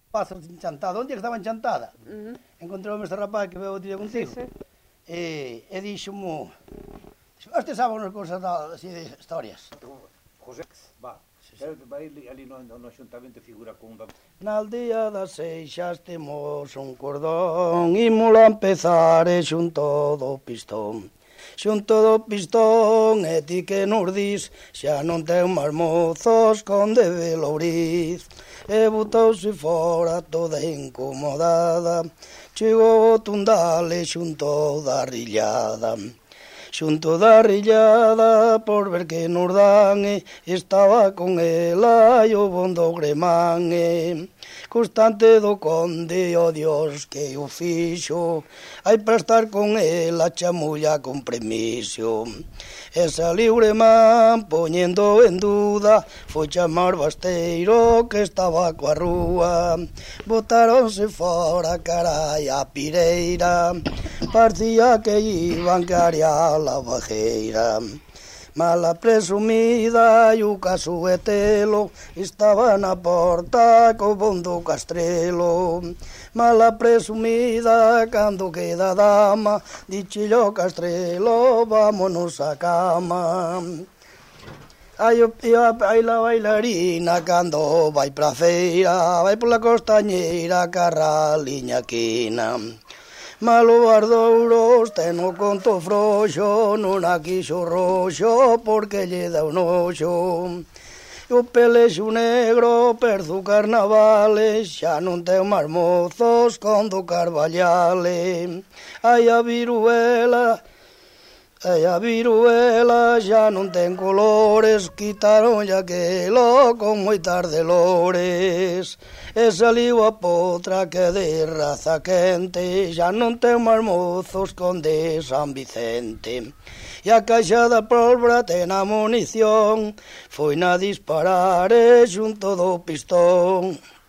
Pazo enchantada. Onde que estaba enchantada? Encontrou este rapaz que veo o día contigo. Sí. E dixo-mo... Este sabe unhas cousas así de historias. José, va. Vai ali no xuntamento figura con un... Na aldea das Seixas temos un cordón, ímola a empezar e xunto do pistón. Xunto do pistón e ti que nos dis, xa non ten máis mozos con de velouriz. E botouse fora toda incomodada, chegou o tundal e xunto da rillada. Xunto da rillada, por ver que nos dan, estaba con ela e o bondo gremán. Constante do conde, oh Dios, que o fixo, hai para estar con ela, chamulla con premiso. E saliu gremán, poñendo en duda, foi chamar basteiro que estaba coa rúa. Botáronse fora, carai, a pireira, parecía que iban carear a bajeira. Mala presumida e o casuetelo estaba na porta co bondo castrelo. Mala presumida cando queda dama, dichillo castrelo, vámonos a cama. Ai la bailarina cando vai pra feira, vai pola costañeira carra liña quina. Malo bardouros ten o conto frouxo, non a quixo roxo porque lle dá un oxo. O pelexo negro perdo carnavales, xa non ten máis mozos con do Carballale. Ai a viruela xa non ten colores, quitaron aquelo con moitas delores. E saliu a potra que de raza quente, xa non ten máis mozos con de San Vicente. E a caixa da pólvora ten a munición, foi na disparar xunto do pistón.